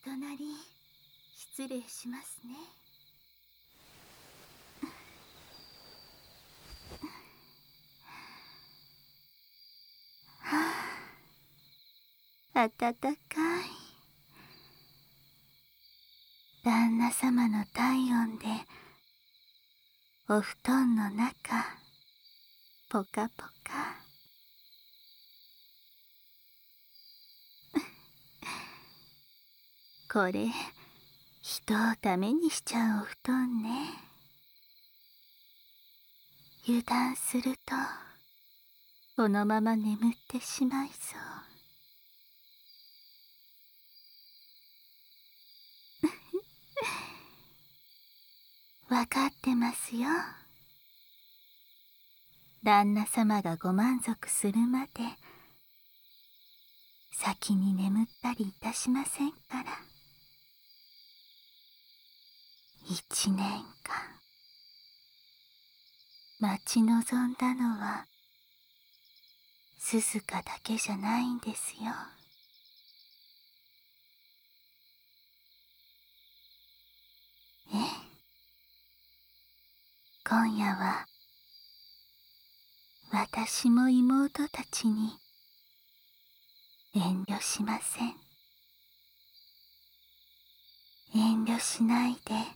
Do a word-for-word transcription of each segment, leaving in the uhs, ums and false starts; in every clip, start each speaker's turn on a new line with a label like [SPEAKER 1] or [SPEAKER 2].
[SPEAKER 1] 隣失礼しますね。はあ、暖かい。旦那様の体温でお布団の中ポカポカ。これ人をダメにしちゃうお布団ね。油断するとこのまま眠ってしまいそう。わかってますよ。旦那様がご満足するまで先に眠ったりいたしませんから。一年間待ち望んだのは鈴鹿だけじゃないんですよ。ええ、今夜は私も妹たちに遠慮しません。遠慮しないで好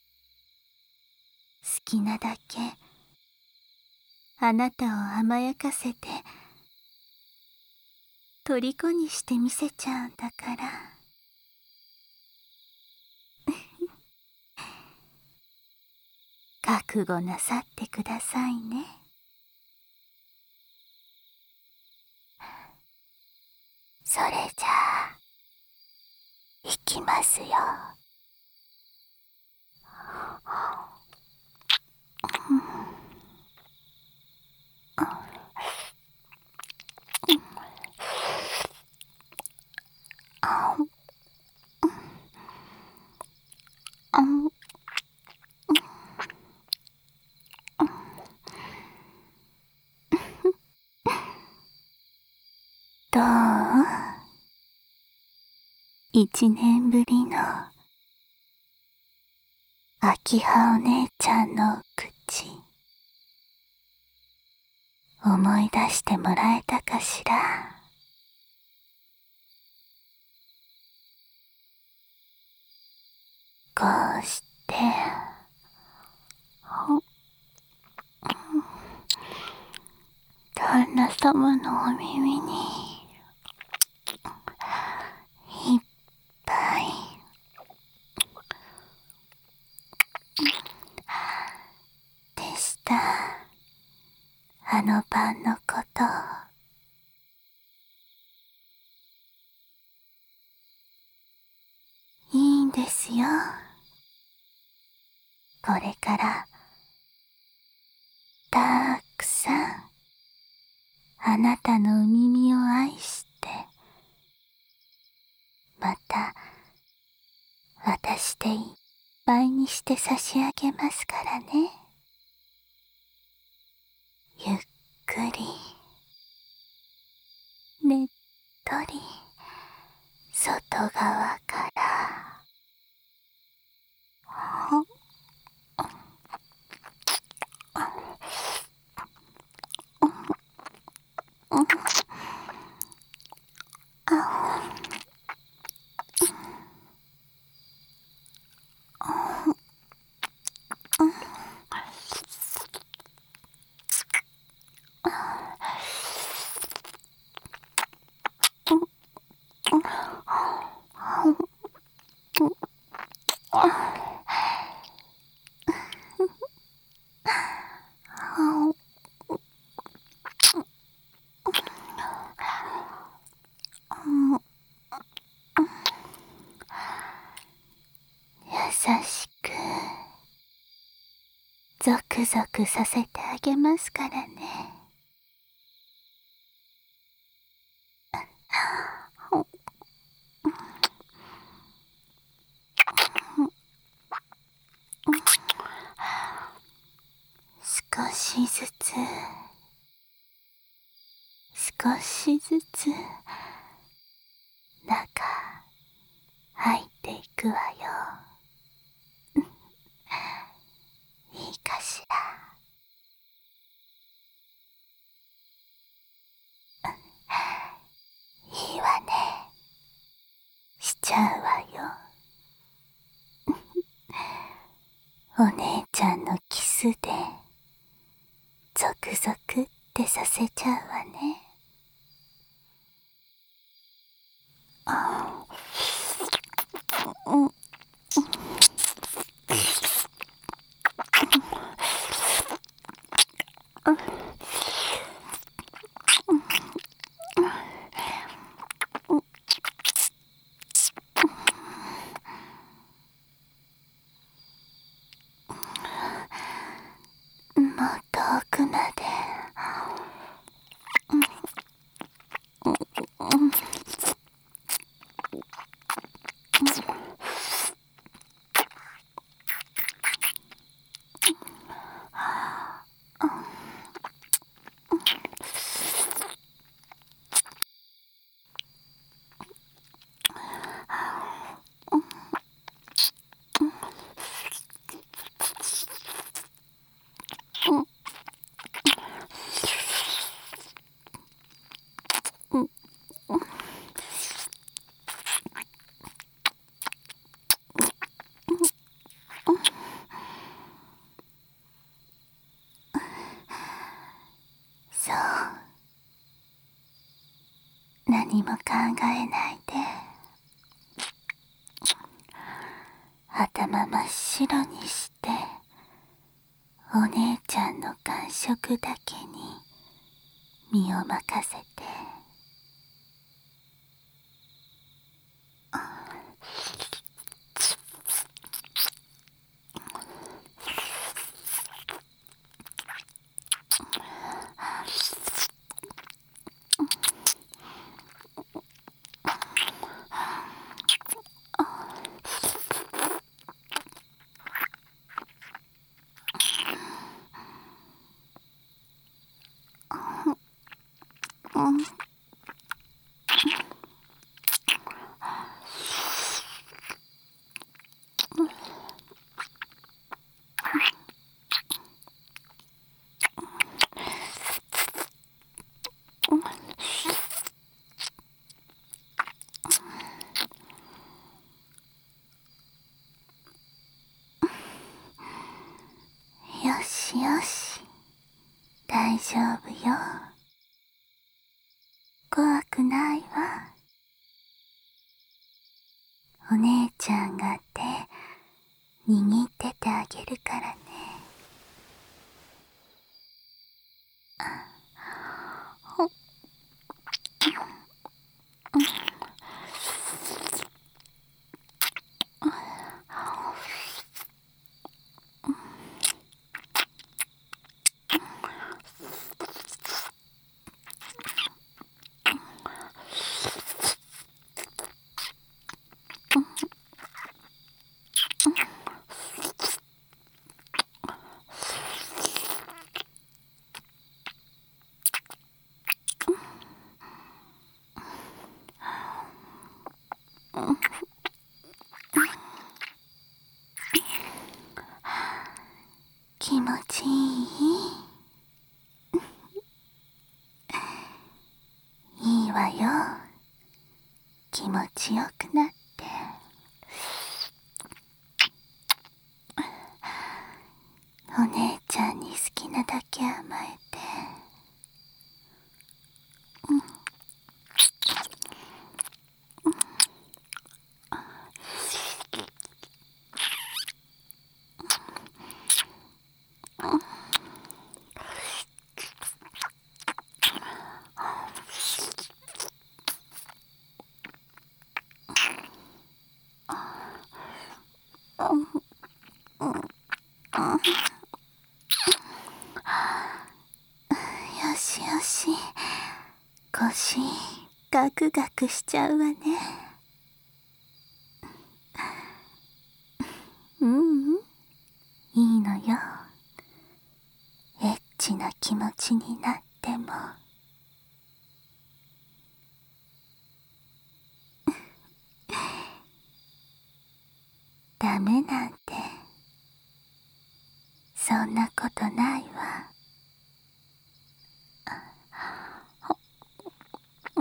[SPEAKER 1] きなだけあなたを甘やかせて虜にしてみせちゃうんだから。覚悟なさってくださいね。それじゃあ行きますよ。どう？一年ぶりの秋葉お姉ちゃんの口、思い出してもらえたかしら。こうして旦那様のお耳にいっぱいでした。あの晩のこと。いいんですよ。これからたくさんあなたのお耳を愛してまた私でいっぱいにして差し上げますからね。ゆっくりねっとり外側から優しくゾクゾクさせてあげますからね。少しずつ少しずつ中入ってくわよ。いいかしら。いいわね。しちゃうわよ。お姉ちゃんのキスでゾクゾクってさせちゃうわね。あうん。もっと奥まで。そう。何も考えないで。頭真っ白にしてお姉ちゃんの感触だけに身を任せて。うんよしよし、大丈夫よ。怖くないわ。お姉ちゃんが手握っててあげるからね。気持ちいい。いいわよ。気持ちよくなって。お姉ちゃんに好きなだけ甘えて。うんよしよし、腰ガクガクしちゃうわね。ううん、いいのよ。エッチな気持ちになっても。 ダメなんてそんなことないわ。うん、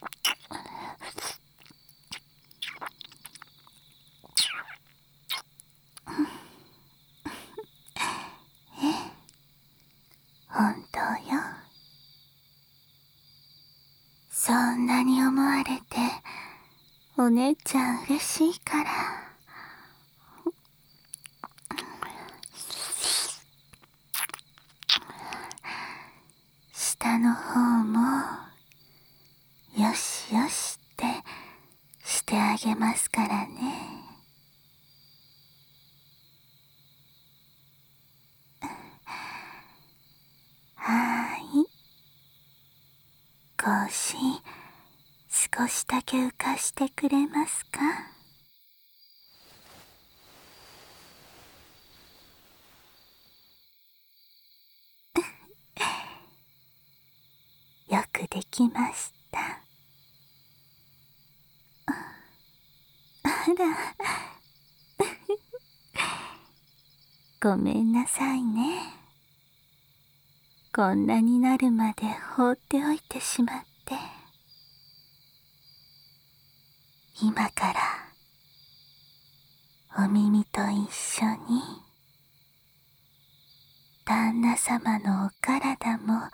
[SPEAKER 1] 本当よ。そんなに思われてお姉ちゃん嬉しいから。下の方もよしよしってしてあげますからね。はーい。腰少しだけ浮かしてくれますか？よくできました。あらごめんなさいね。こんなになるまで放っておいてしまって。今からお耳と一緒に旦那様のお体も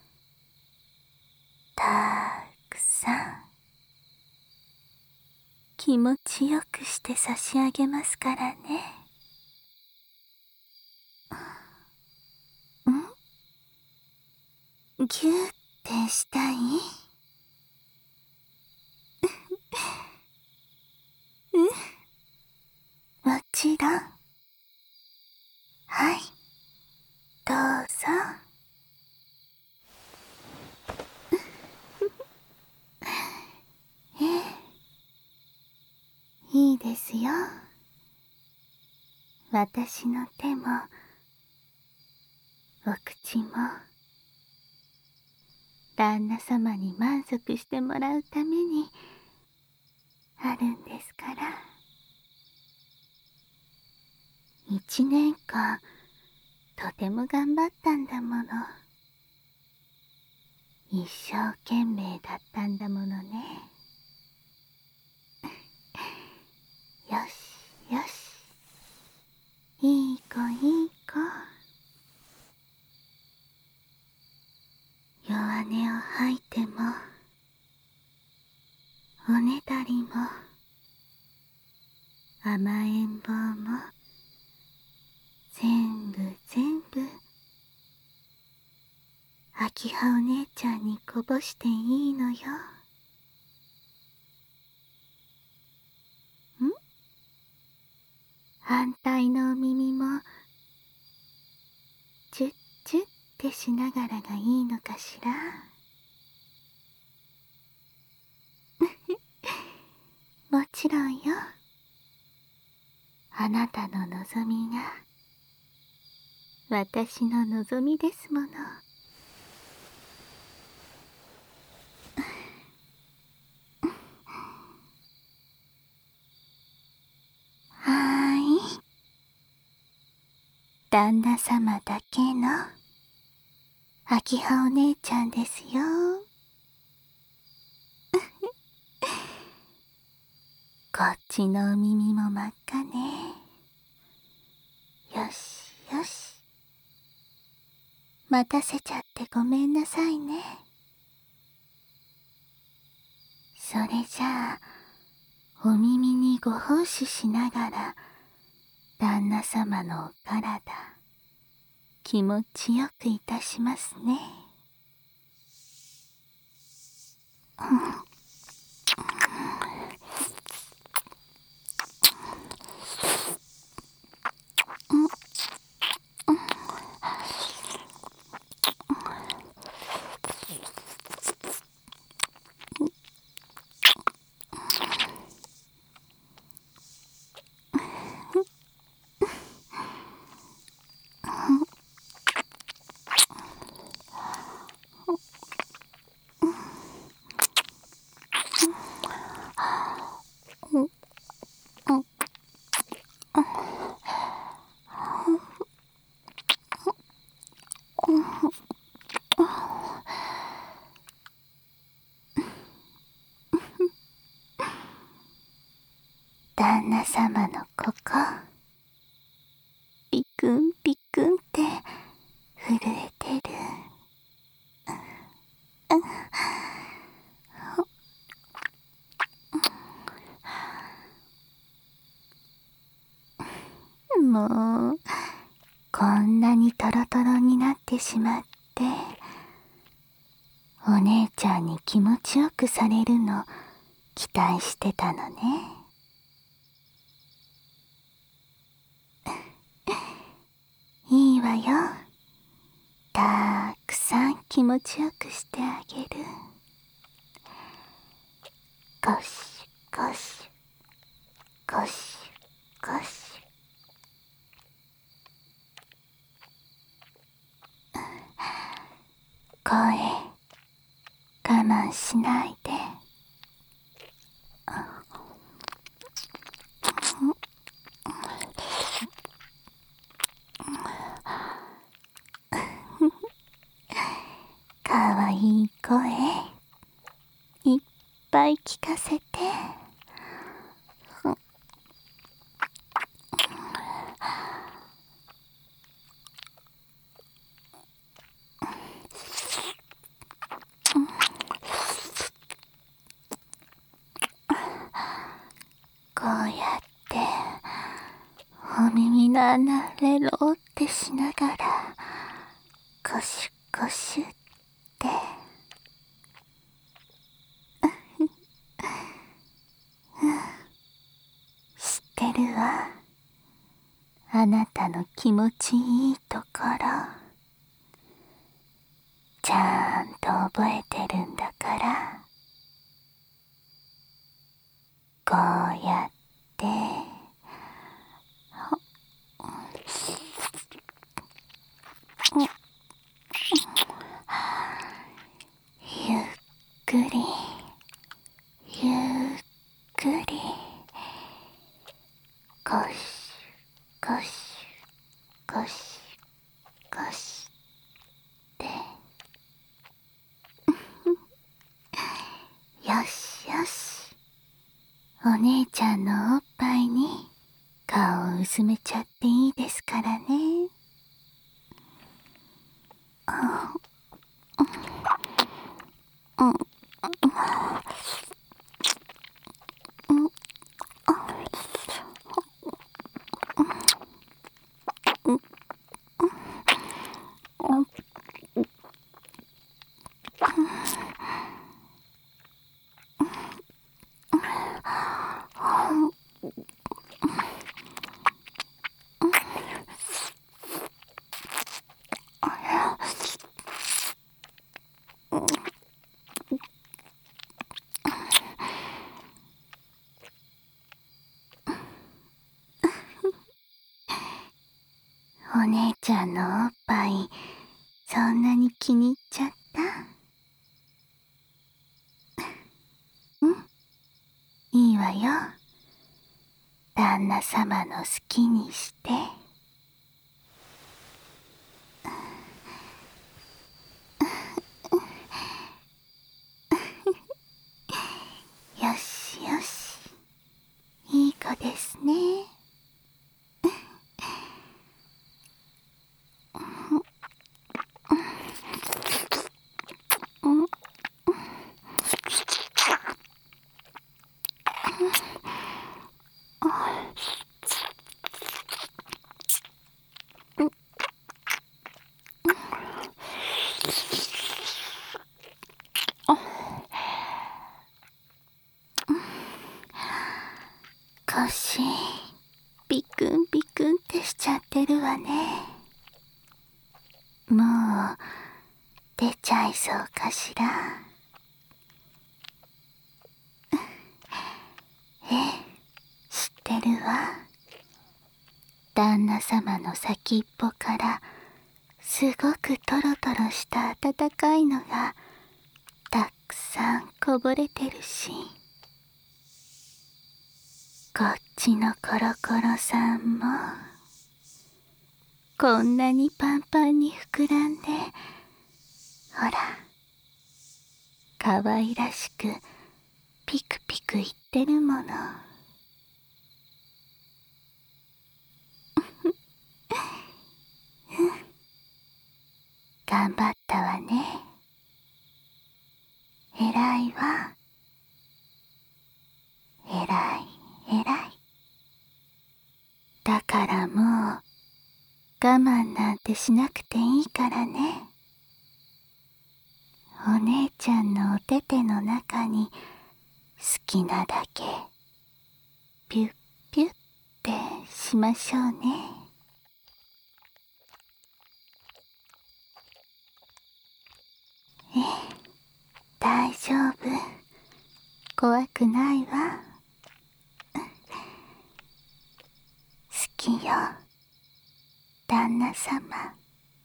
[SPEAKER 1] たくさん気持ちよくして差し上げますからね。ん？ぎゅーってしたい？うん、もちろん。はい、どうぞ。ええ、いいですよ。私の手もお口も旦那様に満足してもらうためにあるんですから。一年間とても頑張ったんだもの。一生懸命だったんだものね。よしよし、いい子いい子。弱音を吐いてもおねだりも甘えん坊も全部全部秋葉お姉ちゃんにこぼしていいのよ。ん？反対のお耳もチュッチュッってしながらがいいのかしら。もちろんよ。あなたの望みが私の望みですもの。はーい。旦那様だけの秋葉お姉ちゃんですよ。こっちのお耳も真っ赤ね。よしよし。待たせちゃってごめんなさいね。それじゃあお耳にご奉仕しながら旦那様のお体気持ちよくいたしますね。 旦那様のここピクンピクンって震えてる。もうこんなにトロトロになってしまって、お姉ちゃんに気持ちよくされるの期待してたのね。いいわよ。たくさん気持ちよくしてあげる。ゴシゴシゴシゴシ。声我慢しないで。かわいい声いっぱい聞かせて。こうやってお耳の穴レロってしながらゴシュゴシュって。知ってるわ。あなたの気持ちいいところちゃんと覚えてるんだから。こうやってゆっくりゆっくりゴシゴシゴシゴシってよしよし。お姉ちゃんのおっぱいに顔をうずめちゃっていいですからね。お姉ちゃんのおっぱいそんなに気に入っちゃった？うん、いいわよ。旦那様の好きにして。よしよし、いい子ですね。腰ビクンビクンってしちゃってるわね。もう出ちゃいそうかしら。ええ、知ってるわ。旦那様の先っぽからすごくトロトロした温かいのがたくさんこぼれてるし、こっちのコロコロさんもこんなにパンパンに膨らんで、ほら可愛らしくピクピクいってるもの。 頑張ったわね。えらいわ。えらいえらい。だからもう我慢なんてしなくていいからね。お姉ちゃんのお手手の中に好きなだけピュッピュッってしましょうね。ええ、大丈夫。怖くないわ。好きよ、旦那様。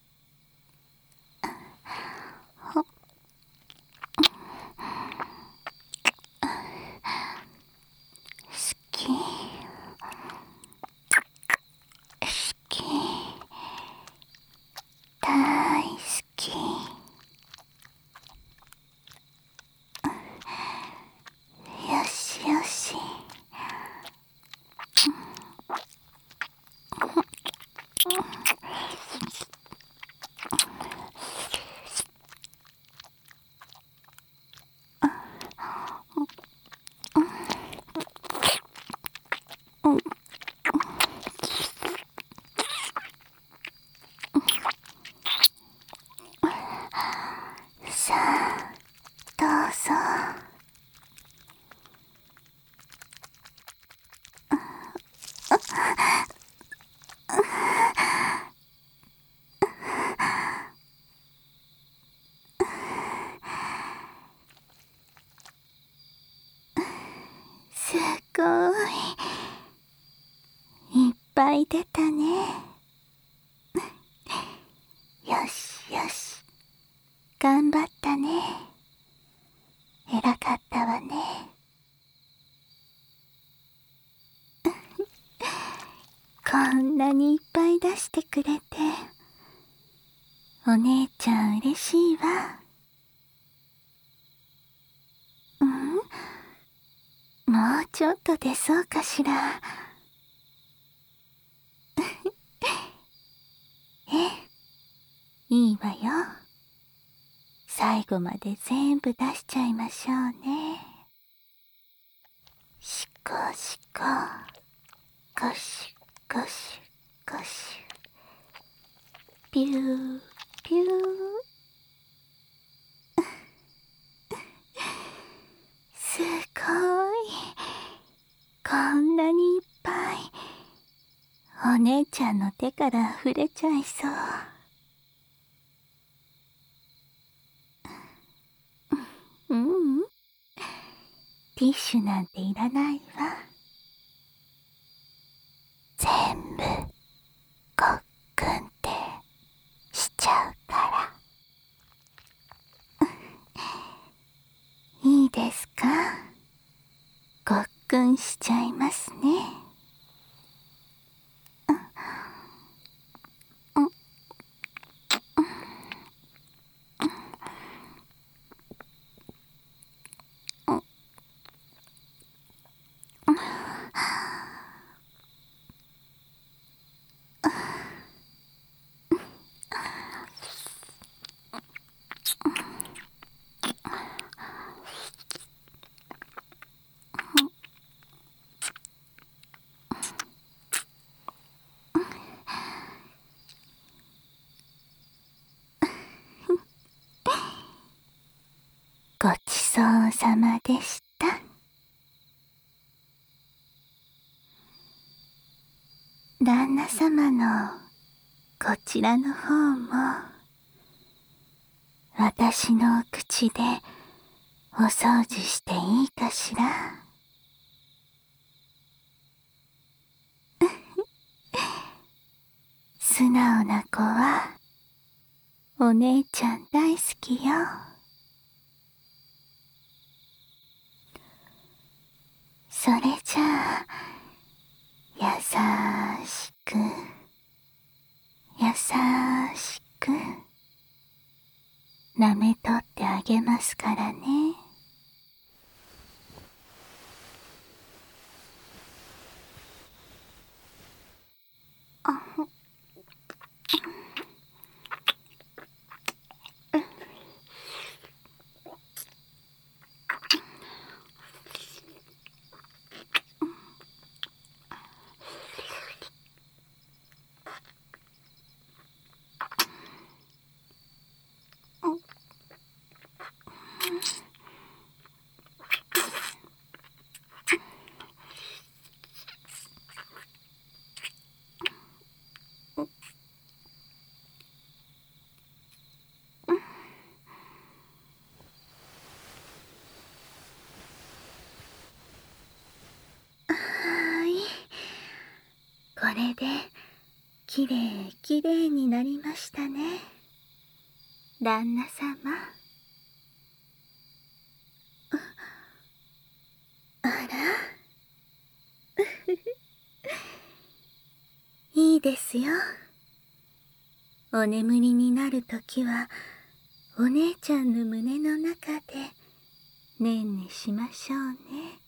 [SPEAKER 1] ほ好き好き大好き。よしよし。さあ、どうぞ。すごい。いっぱい出たね。よしよし。頑張ったね。偉かったわね。こんなにいっぱい出してくれて、お姉ちゃん嬉しいわ。うん？もうちょっと出そうかしら。え、いいわよ。最後まで全部出しちゃいましょうね。しこしこ、ゴシゴシゴシ、ピューピュー。すごい。こんなにいっぱい。お姉ちゃんの手から触れちゃいそう。ううん。ティッシュなんていらないわ。全部ごっくんってしちゃうから。いいですか？ごっくんしちゃいますね。ごちそうさまでした。旦那様のこちらの方も私の口でお掃除していいかしら。素直な子はお姉ちゃん大好きよ。それじゃあ優しく優しく舐めとってあげますからね。あふれできれいきれいになりましたね、旦那様。あらいいですよ。お眠りになるときはお姉ちゃんの胸の中でねんねしましょうね。